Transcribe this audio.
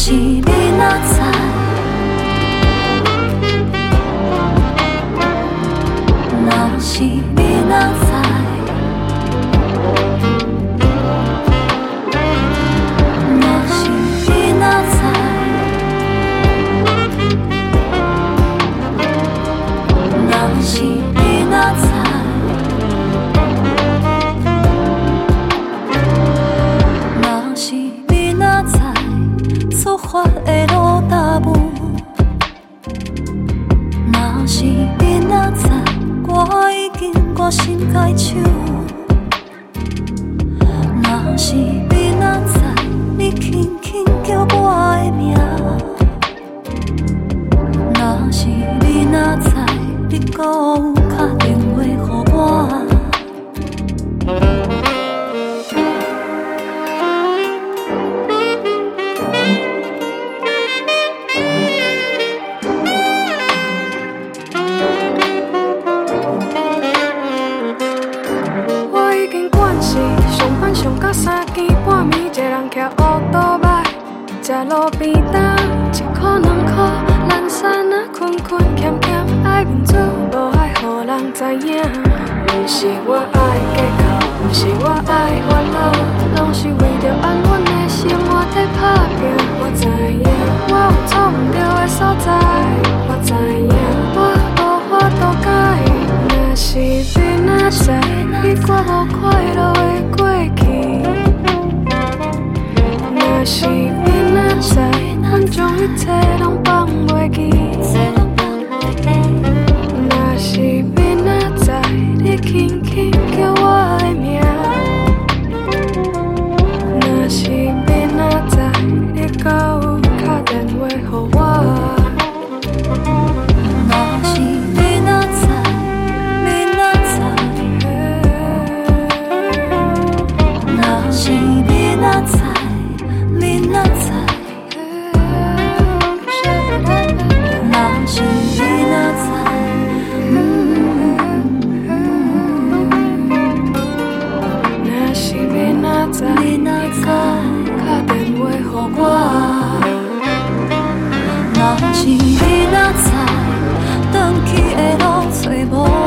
是你若知，若是你若知，若是你若知，若是你若知。出发的路踏雾，若是你若知，我已经决心改手。若是你若知，你轻轻叫我的名。若是你若知，你搁有打电话给我。在路边摊，一块两块，咱衫仔困困欠欠，爱面子，无爱予人知影。不是我爱计较，不是我爱烦恼，拢是为着安稳的生活在打拼。我知影，我有错毋对的所在，我知影，我无法度改。若是你若知，你我无快乐的过去。若是你若知，咱将一切拢放袂记。若是你若知，你轻轻叫我的名。若是你若知，你搁有打电话给我。若是你若知，你若知，若是你若知。你若知，若是你若知，若是你若知，你若知，打电话给我。若是你若知，返去的路找无。